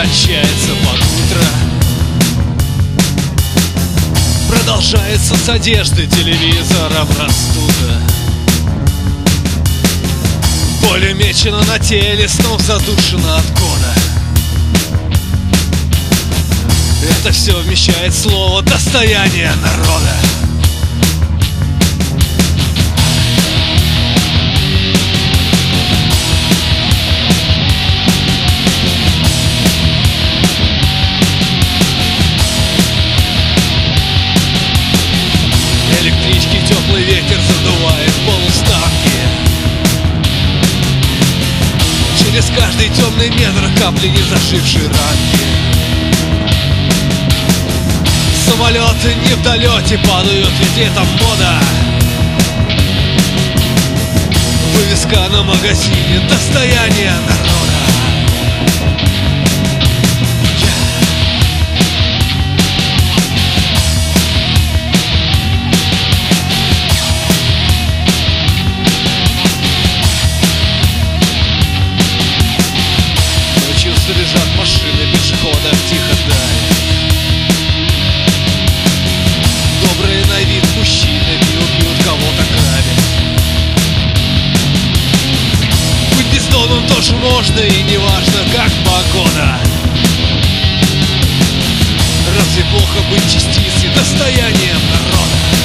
кончается под утро. Продолжается с одежды телевизором простуда. Боль мечена на теле, снова задушена от года. Это все вмещает слово «достояние народа». Электрички теплый ветер задувает полуставки. Через каждый темный метр капли не зажившей ранки. Самолеты не в долете падают, ведь это мода. Вывеска на магазине «Достояние народа». Ночью заряжат машины пешеходов тихо дарят. Добрые на вид мужчины бьют кого-то грабят. Быть бездомным тоже можно, и не важно, как погода. Разве плохо быть частицей, достоянием народа?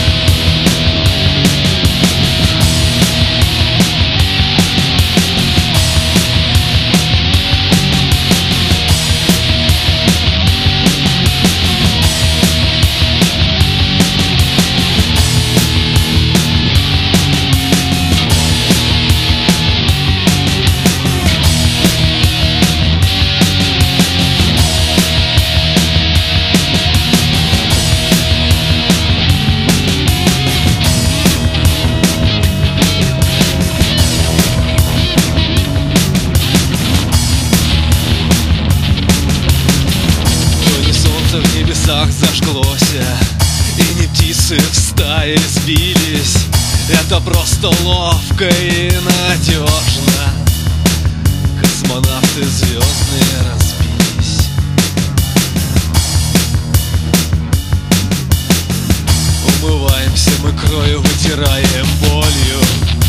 В небесах зажглося, и не птицы в стае сбились. Это просто ловко и надежно. Космонавты звездные разбились. Умываемся мы кровью, вытираем болью.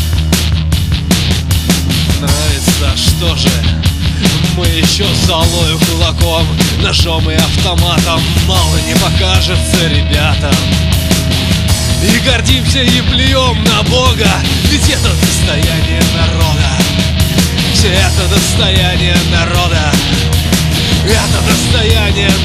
Нравится, что же? Мы еще золою, кулаком, ножом и автоматом мало не покажется ребятам. И гордимся и плюем на Бога, ведь это достояние народа. Все это достояние народа. Это достояние